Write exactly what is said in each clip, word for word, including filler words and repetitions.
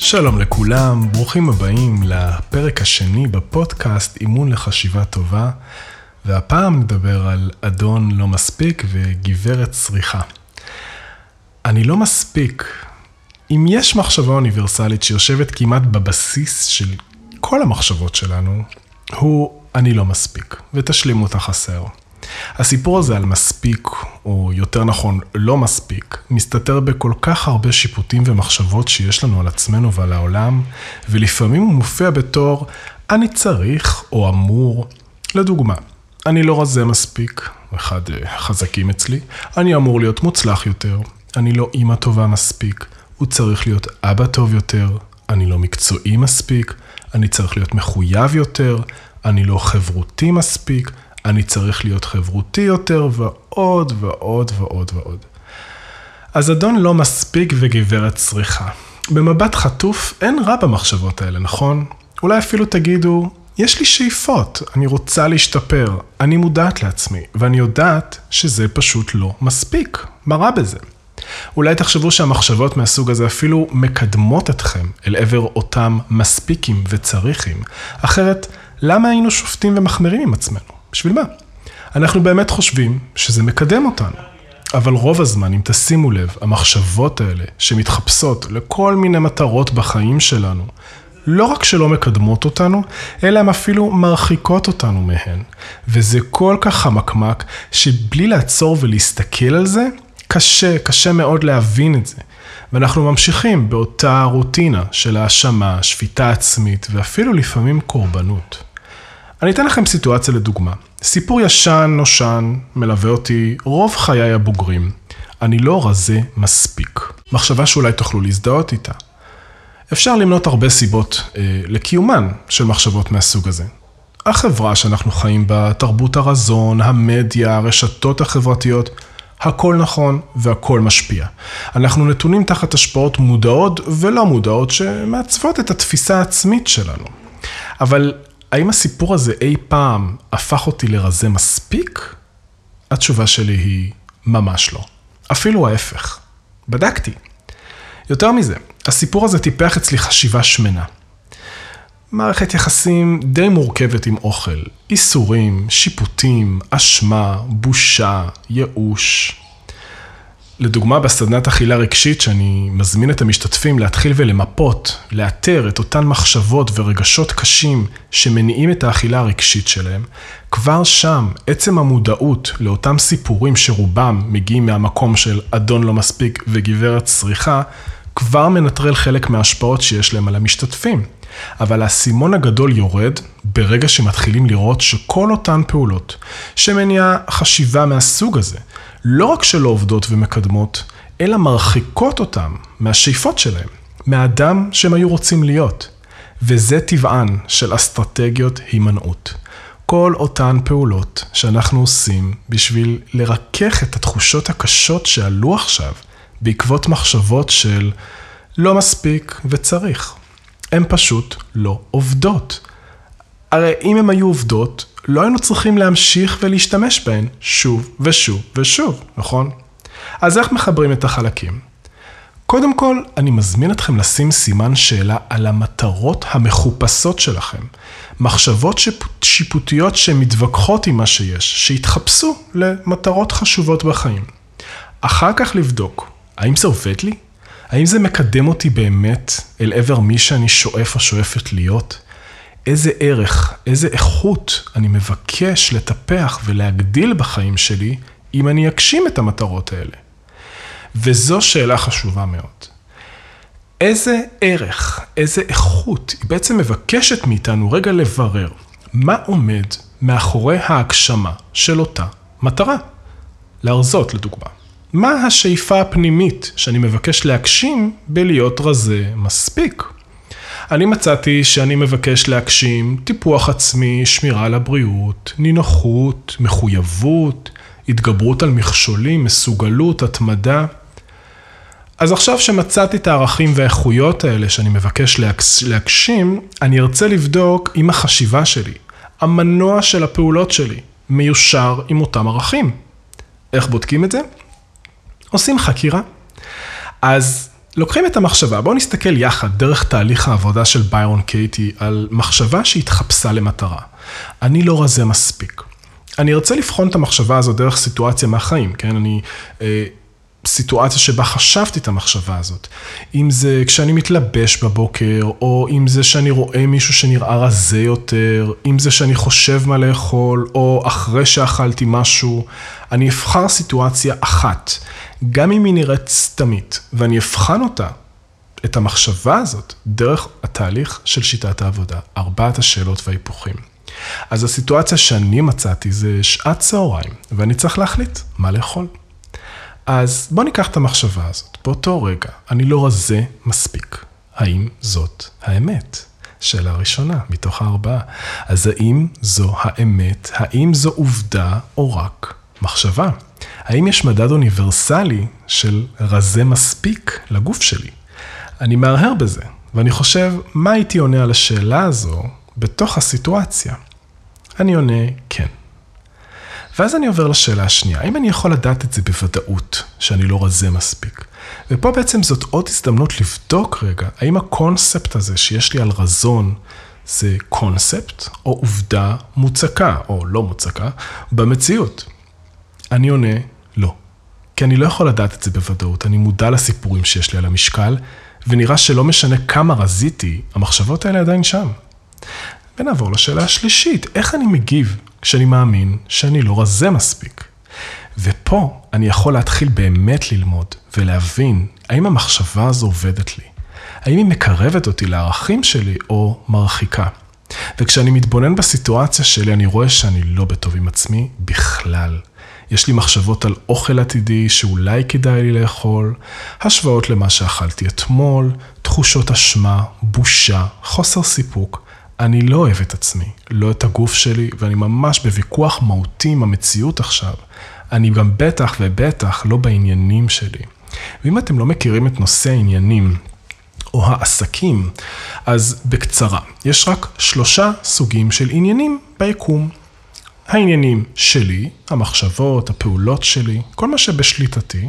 שלום לכולם, ברוכים הבאים לפרק השני בפודקאסט אימון לחשיבה טובה, והפעם נדבר על אדון לא מספיק וגברת צריכה. אני לא מספיק. אם יש מחשבה אוניברסלית שיושבת כמעט בבסיס של כל המחשבות שלנו, הוא אני לא מספיק, ותשלימו את החסר. הסיפור הזה על מספיק, או יותר נכון לא מספיק, מסתתר בכל כך הרבה שיפוטים ומחשבות שיש לנו על עצמנו ועל העולם, ולפעמים הוא מופיע בתור אני צריך או אמור. לדוגמה, אני לא רזה מספיק, אחד חזקים אצלי, אני אמור להיות מוצלח יותר, אני לא אמא טובה מספיק, הוא צריך להיות אבא טוב יותר, אני לא מקצועי מספיק, אני צריך להיות מחויב יותר, אני לא חברותי מספיק, אני צריך להיות חברותי יותר, ועוד ועוד ועוד ועוד. אז אדון לא מספיק וגברת צריכה. במבט חטוף אין רע במחשבות האלה, נכון? אולי אפילו תגידו, יש לי שאיפות, אני רוצה להשתפר, אני מודעת לעצמי, ואני יודעת שזה פשוט לא מספיק. מה רע בזה? אולי תחשבו שהמחשבות מהסוג הזה אפילו מקדמות אתכם אל עבר אותם מספיקים וצריכים. אחרת, למה היינו שופטים ומחמירים עם עצמנו? בשביל מה? אנחנו באמת חושבים שזה מקדם אותנו. אבל רוב הזמן, אם תשימו לב, המחשבות האלה שמתחפשות לכל מיני מטרות בחיים שלנו, לא רק שלא מקדמות אותנו, אלא הן אפילו מרחיקות אותנו מהן. וזה כל כך חמקמק, שבלי לעצור ולהסתכל על זה, קשה, קשה מאוד להבין את זה. ואנחנו ממשיכים באותה רוטינה של האשמה, שפיטה עצמית, ואפילו לפעמים קורבנות. אני אתן לכם סיטואציה לדוגמה. סיפור ישן נושן מלווה אותי רוב חיי הבוגרים. אני לא רזה מספיק. מחשבה שאולי תוכלו להזדהות איתה. אפשר למנות הרבה סיבות אה, לקיומן של מחשבות מהסוג הזה. החברה שאנחנו חיים בה, תרבות הרזון, המדיה, הרשתות החברתיות, הכל נכון והכל משפיע. אנחנו נתונים תחת השפעות מודעות ולא מודעות שמעצבות את התפיסה העצמית שלנו. אבל האם הסיפור הזה אי פעם הפך אותי לרזה מספיק? התשובה שלי היא ממש לא. אפילו ההפך. בדקתי. יותר מזה, הסיפור הזה טיפח אצלי חשיבה שמנה. מערכת יחסים די מורכבת עם אוכל, איסורים, שיפוטים, אשמה, בושה, ייאוש. לדוגמה, בסדנת אכילה רגשית שאני מזמין את המשתתפים להתחיל ולמפות, לאתר את אותן מחשבות ורגשות קשים שמניעים את האכילה הרגשית שלהם, כבר שם עצם המודעות לאותם סיפורים שרובם מגיעים מהמקום של אדון לא מספיק וגברת צריכה, כבר מנטרל חלק מההשפעות שיש להם על המשתתפים. אבל הסימון הגדול יורד ברגע שמתחילים לראות שכל אותן פעולות שמניעה חשיבה מהסוג הזה, לא רק שלא עובדות ומקדמות, אלא מרחיקות אותם מהשאיפות שלהם, מהאדם שהם היו רוצים להיות. וזה טבען של אסטרטגיות הימנעות. כל אותן פעולות שאנחנו עושים בשביל לרכך את התחושות הקשות שעלו עכשיו, בעקבות מחשבות של לא מספיק וצריך. הן פשוט לא עובדות. הרי אם הן היו עובדות, לא היינו צריכים להמשיך ולהשתמש בהן שוב ושוב ושוב, נכון? אז איך מחברים את החלקים? קודם כל, אני מזמין אתכם לשים סימן שאלה על המטרות המחופשות שלכם. מחשבות שיפוטיות שמתווכחות עם מה שיש, שהתחפשו למטרות חשובות בחיים. אחר כך לבדוק, האם זה עובד לי? האם זה מקדם אותי באמת אל עבר מי שאני שואף או שואפת להיות? איזה ערך, איזה איכות אני מבקש לטפח ולהגדיל בחיים שלי אם אני אגשים את המטרות האלה? וזו שאלה חשובה מאוד. איזה ערך, איזה איכות היא בעצם מבקשת מאיתנו רגע לברר מה עומד מאחורי ההגשמה של אותה מטרה? להרזות לדוגמה. מה השאיפה הפנימית שאני מבקש להגשים בלהיות רזה מספיק? אני מצאתי שאני מבקש להגשים טיפוח עצמי, שמירה על הבריאות, נינוחות, מחויבות, התגברות על מכשולים, מסוגלות, התמדה. אז עכשיו שמצאתי את הערכים והאיכויות האלה שאני מבקש להגשים, אני ארצה לבדוק עם החשיבה שלי, המנוע של הפעולות שלי, מיושר עם אותם ערכים. איך בודקים את זה? עושים חקירה. אז לוקחים את המחשבה, בואו נסתכל יחד דרך תהליך העבודה של ביירון קייטי על מחשבה שהתחפשה למטרה. אני לא רזה מספיק. אני ארצה לבחון את המחשבה הזו דרך סיטואציה מהחיים, כן? אני, אה, סיטואציה שבה חשבתי את המחשבה הזאת. אם זה כשאני מתלבש בבוקר, או אם זה שאני רואה מישהו שנראה רזה יותר, אם זה שאני חושב מה לאכול, או אחרי שאכלתי משהו, אני אבחר סיטואציה אחת, גם אם היא נראית סתמית, ואני אבחן אותה, את המחשבה הזאת, דרך התהליך של שיטת העבודה, ארבעת השאלות וההיפוכים. אז הסיטואציה שאני מצאתי זה שעת צהריים, ואני צריך להחליט מה לאכול. אז בוא ניקח את המחשבה הזאת. באותו רגע, אני לא רזה מספיק. האם זאת האמת? שאלה ראשונה, מתוך הארבעה. אז האם זו האמת? האם זו עובדה או רק מחשבה? האם יש מדד אוניברסלי של רזה מספיק לגוף שלי? אני מהרהר בזה, ואני חושב מה הייתי עונה על השאלה הזו בתוך הסיטואציה. אני עונה כן. ואז אני עובר לשאלה השנייה, האם אני יכול לדעת את זה בוודאות, שאני לא רזה מספיק? ופה בעצם זאת עוד הזדמנות לבדוק רגע, האם הקונספט הזה שיש לי על רזון, זה קונספט או עובדה מוצקה, או לא מוצקה, במציאות. אני עונה לא, כי אני לא יכול לדעת את זה בוודאות, אני מודע לסיפורים שיש לי על המשקל, ונראה שלא משנה כמה רזיתי, המחשבות האלה עדיין שם. ונעבור לשאלה השלישית, איך אני מגיב כשאני מאמין שאני לא רזה מספיק? ופה אני יכול להתחיל באמת ללמוד ולהבין האם המחשבה הזו עובדת לי. האם היא מקרבת אותי לערכים שלי או מרחיקה? וכשאני מתבונן בסיטואציה שלי אני רואה שאני לא בטוב עם עצמי בכלל. יש לי מחשבות על אוכל עתידי שאולי כדאי לי לאכול, השוואות למה שאכלתי אתמול, תחושות אשמה, בושה, חוסר סיפוק. אני לא אוהב את עצמי, לא את הגוף שלי, ואני ממש בוויכוח מהותי עם המציאות עכשיו. אני גם בטח ובטח לא בעניינים שלי. ואם אתם לא מכירים את נושא העניינים או העסקים, אז בקצרה, יש רק שלושה סוגים של עניינים ביקום. העניינים שלי, המחשבות, הפעולות שלי, כל מה שבשליטתי,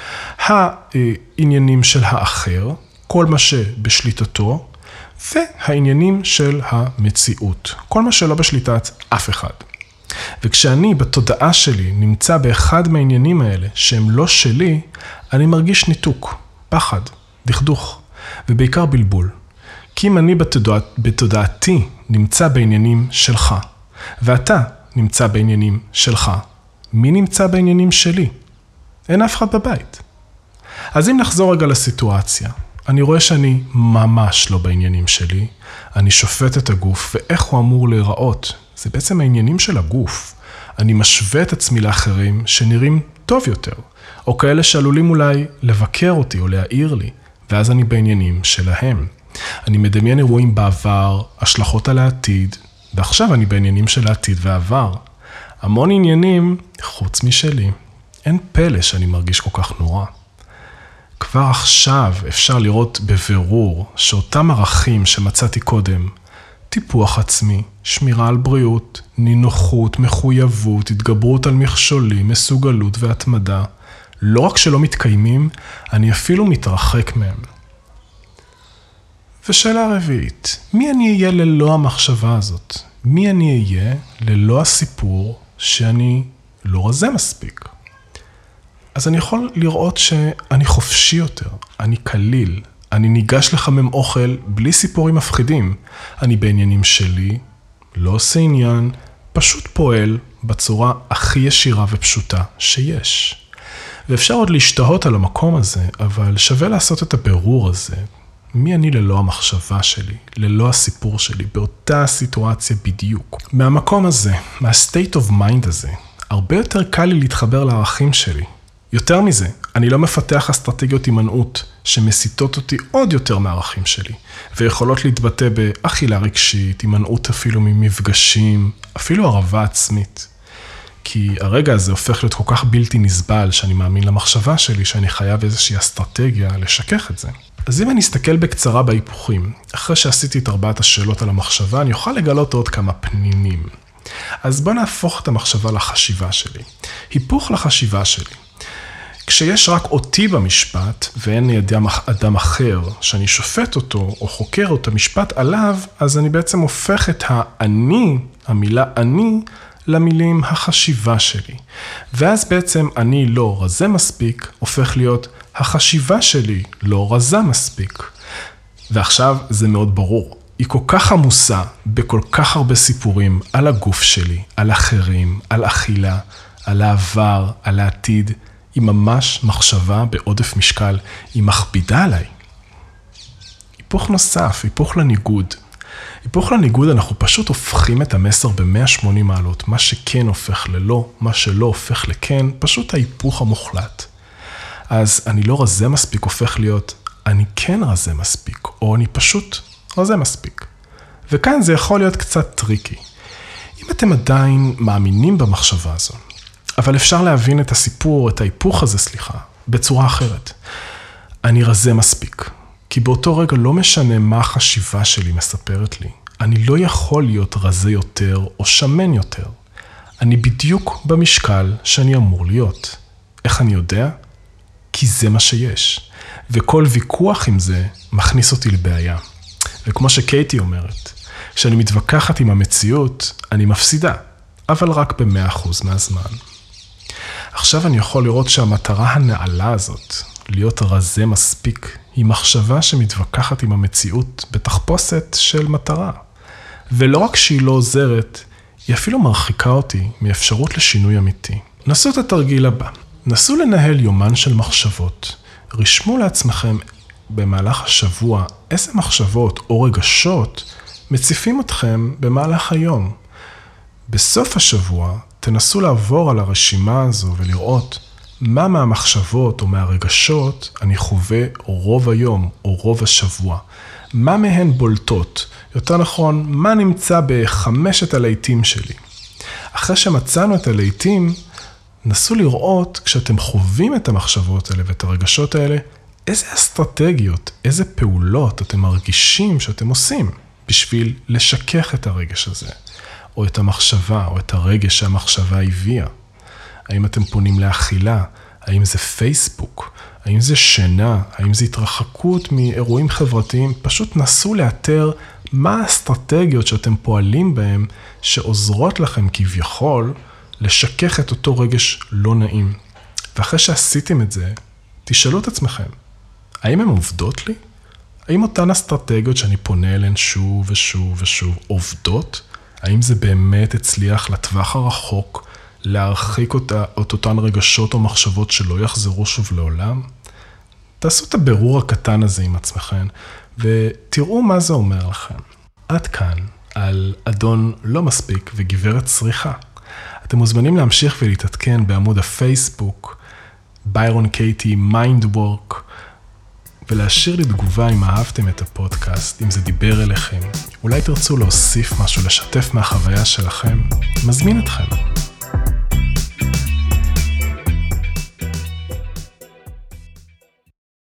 העניינים של האחר, כל מה שבשליטתו, והעניינים של המציאות, כל מה שלא בשליטת אף אחד. וכשאני בתודעה שלי נמצא באחד מהעניינים האלה שהם לא שלי, אני מרגיש ניתוק, פחד, דכדוך, ובעיקר בלבול. כי אם אני בתודע... בתודעתי נמצא בעניינים שלך, ואתה נמצא בעניינים שלך, מי נמצא בעניינים שלי? אין אף אחד בבית. אז אם נחזור רגע לסיטואציה, אני רואה שאני ממש לא בעניינים שלי, אני שופט את הגוף ואיך הוא אמור להיראות. זה בעצם העניינים של הגוף. אני משווה את עצמי לאחרים שנראים טוב יותר, או כאלה שעלולים אולי לבקר אותי או להעיר לי, ואז אני בעניינים שלהם. אני מדמיין אירועים בעבר, השלכות על העתיד, ועכשיו אני בעניינים של העתיד והעבר. המון עניינים חוץ משלי. אין פלא שאני מרגיש כל כך נורא. כבר עכשיו אפשר לראות בבירור שאותם ערכים שמצאתי קודם, טיפוח עצמי, שמירה על בריאות, נינוחות, מחויבות, התגברות על מכשולים, מסוגלות והתמדה, לא רק שלא מתקיימים, אני אפילו מתרחק מהם. ושאלה רביעית, מי אני אהיה ללא המחשבה הזאת? מי אני אהיה ללא הסיפור שאני לא רזה מספיק? אז אני יכול לראות שאני חופשי יותר, אני קליל, אני ניגש לחמם אוכל בלי סיפורים מפחידים. אני בעניינים שלי, לא עושה עניין, פשוט פועל בצורה הכי ישירה ופשוטה שיש. ואפשר עוד להשתהות על המקום הזה, אבל שווה לעשות את הבירור הזה. מי אני ללא המחשבה שלי, ללא הסיפור שלי, באותה סיטואציה בדיוק. מהמקום הזה, מה-state of mind הזה, הרבה יותר קל לי להתחבר לערכים שלי. יותר מזה, אני לא מפתח אסטרטגיות הימנעות שמסיתות אותי עוד יותר מהערכים שלי, ויכולות להתבטא באכילה רגשית, הימנעות אפילו ממפגשים, אפילו ערבה עצמית. כי הרגע הזה הופך להיות כל כך בלתי נסבל שאני מאמין למחשבה שלי שאני חייב איזושהי אסטרטגיה לשכך את זה. אז אם אני אסתכל בקצרה בהיפוכים, אחרי שעשיתי את ארבעת השאלות על המחשבה, אני אוכל לגלות עוד כמה פנינים. אז בוא נהפוך את המחשבה לחשיבה שלי. היפוך לחשיבה שלי. כשיש רק אותי במשפט, ואין לי אדם, אדם אחר שאני שופט אותו או חוקר את המשפט עליו, אז אני בעצם הופך את האני, המילה אני, למילים החשיבה שלי. ואז בעצם אני לא רזה מספיק, הופך להיות החשיבה שלי לא רזה מספיק. ועכשיו זה מאוד ברור. היא כל כך עמוסה בכל כך הרבה סיפורים על הגוף שלי, על אחרים, על אכילה, על העבר, על העתיד. היא ממש מחשבה בעודף משקל, היא מכבידה עליי. היפוך נוסף, היפוך לניגוד. היפוך לניגוד אנחנו פשוט הופכים את המסר ב-מאה ושמונים מעלות, מה שכן הופך ללא, מה שלא הופך לכן, פשוט ההיפוך המוחלט. אז אני לא רזה מספיק הופך להיות, אני כן רזה מספיק, או אני פשוט רזה מספיק. וכאן זה יכול להיות קצת טריקי. אם אתם עדיין מאמינים במחשבה הזו, אבל אפשר להבין את הסיפור, את ההיפוך הזה, סליחה, בצורה אחרת. אני רזה מספיק, כי באותו רגע לא משנה מה החשיבה שלי מספרת לי. אני לא יכול להיות רזה יותר או שמן יותר. אני בדיוק במשקל שאני אמור להיות. איך אני יודע? כי זה מה שיש. וכל ויכוח עם זה מכניס אותי לבעיה. וכמו שקייטי אומרת, כשאני מתווכחת עם המציאות, אני מפסידה, אבל רק ב-מאה אחוז מהזמן. עכשיו אני יכול לראות שהמטרה הנעלה הזאת, להיות רזה מספיק, היא מחשבה שמתווכחת עם המציאות בתחפושת של מטרה. ולא רק שהיא לא עוזרת, היא אפילו מרחיקה אותי מאפשרות לשינוי אמיתי. נסו את התרגיל הבא. נסו לנהל יומן של מחשבות. רשמו לעצמכם במהלך השבוע איזה מחשבות או רגשות מציפים אתכם במהלך היום. בסוף השבוע תנסו לעבור על הרשימה הזו ולראות מה מהמחשבות או מהרגשות אני חווה רוב היום או רוב השבוע. מה מהן בולטות? יותר נכון, מה נמצא בחמשת הלהיטים שלי? אחרי שמצאנו את הלהיטים, נסו לראות כשאתם חווים את המחשבות האלה ואת הרגשות האלה, איזה אסטרטגיות, איזה פעולות אתם מרגישים שאתם עושים בשביל לשכך את הרגש הזה, או את המחשבה, או את הרגש שהמחשבה הביאה. האם אתם פונים לאכילה? האם זה פייסבוק? האם זה שינה? האם זה התרחקות מאירועים חברתיים? פשוט נסו לאתר מה האסטרטגיות שאתם פועלים בהם, שעוזרות לכם כביכול לשכך את אותו רגש לא נעים. ואחרי שעשיתם את זה, תשאלו את עצמכם, האם הן עובדות לי? האם אותן אסטרטגיות שאני פונה אליהן שוב ושוב ושוב עובדות? האם זה באמת הצליח לטווח הרחוק להרחיק אותה, את אותן רגשות או מחשבות שלא יחזרו שוב לעולם? תעשו את הבירור הקטן הזה עם עצמכם, ותראו מה זה אומר לכם. עד כאן על אדון לא מספיק וגברת צריכה. אתם מוזמנים להמשיך ולהתעדכן בעמוד הפייסבוק, ביירון קייטי מיינד וורק, ולהשאיר לי תגובה אם אהבתם את הפודקאסט, אם זה דיבר אליכם. אולי תרצו להוסיף משהו, לשתף מהחוויה שלכם. מזמין אתכם.